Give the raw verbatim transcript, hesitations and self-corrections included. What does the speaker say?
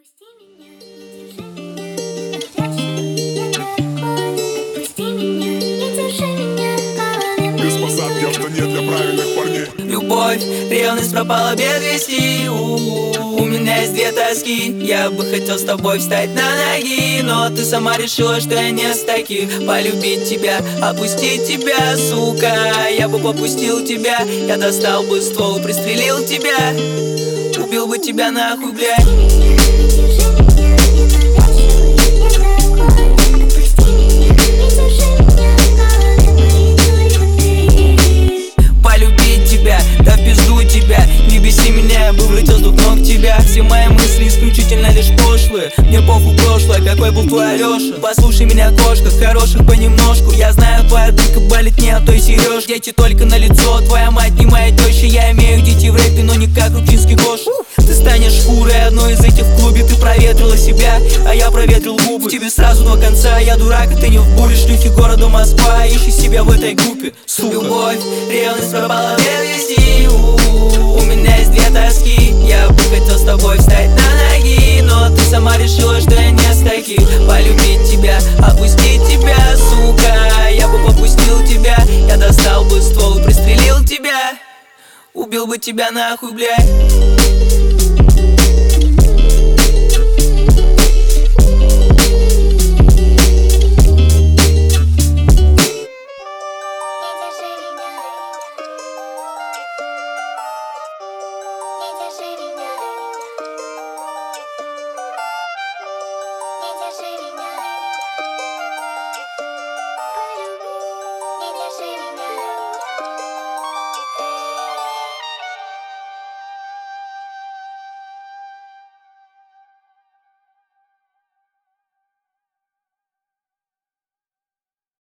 Отпусти меня, не держи меня, я прячу, отпусти меня, не держи меня, голове. Без посадки авто не для правильных парней. Любовь, ревность пропала без вести. У, у меня есть две тоски. Я бы хотел с тобой встать на ноги, но ты сама решила, что я не с таких. Полюбить тебя, опустить тебя, сука. Я бы попустил тебя, я достал бы ствол и пристрелил тебя. Убил бы тебя нахуй, блядь. Полюбить тебя, да в пизду тебя. Не беси меня, я бы влетел с двух ног тебя. Все мои мысли исключительно лишь пошлые. Мне похуй прошлое, какой был твой Алёша. Послушай меня, кошка, хороших понемножку. Я знаю, твоя дырка болит не от той сережки. Дети только на лицо, твоя мать не моя теща. Я имею детей в рэпе, но не как ручинский Гоша. Ты станешь шкурой одной из этих в клубе. Ты проветрила себя, а я проветрил губы. В тебе сразу два конца, я дурак, а ты не в буре. Шлюхи города Москва, ищи себя в этой группе, сука. Любовь, ревность пропала без вести. У меня есть две тоски. Я бы хотел с тобой встать на ноги, но ты сама решила, что я не с таких. Полюбить тебя, опустить тебя, сука. Я бы попустил тебя, я достал бы ствол и пристрелил тебя. Убил бы тебя нахуй, блядь.